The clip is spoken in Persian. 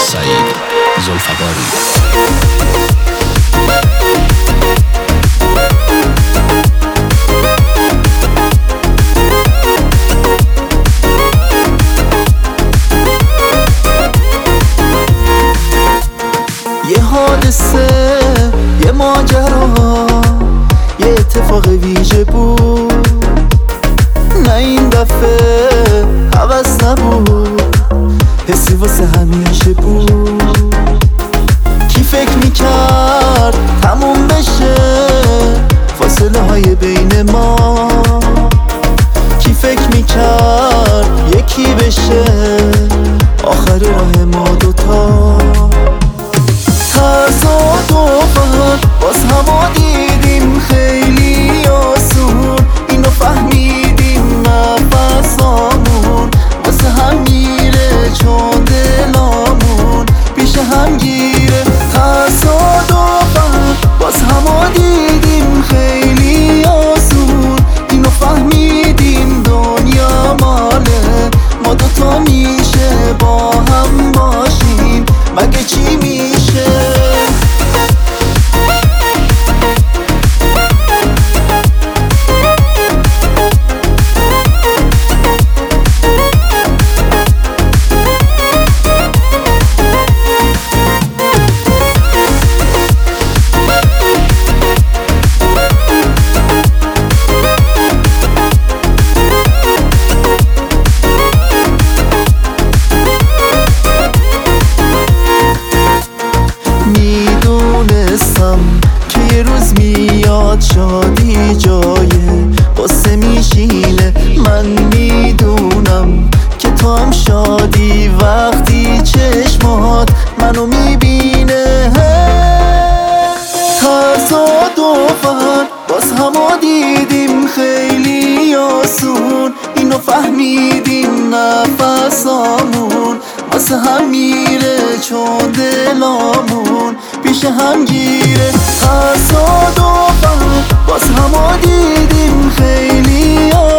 سعید ذوالفقاری. یه حادثه، یه ماجرا، یه اتفاق ویژه بود. نه این دفعه هوس نبود، حسی واسه همیشه بود. کی فکر میکرد تموم بشه فاصله های بین ما؟ کی فکر میکرد یکی بشه آخر راه ما دوتا؟ تصادفاً باز همو دیدیم خیلی آسون، اینو فهمیدیم نفسامون واسه هم میره چون دلامون پیش هم گیره. تصادفاً باز همو دیدیم خیلی آسون، اینو فهمیدیم دنیا ماله ما دوتا میشه با هم باشیم، مگه چی میشه؟ که یه روز میاد شادی جایه واسه میشینه. من میدونم که تو هم شادی وقتی چشمات منو میبینه. تصادفاً باز همو دیدیم خیلی آسون، اینو فهمیدیم نفسامون واسه هم میره چون دلامون پیش هم گیره. تصادفاً باز همو دیدیم خیلی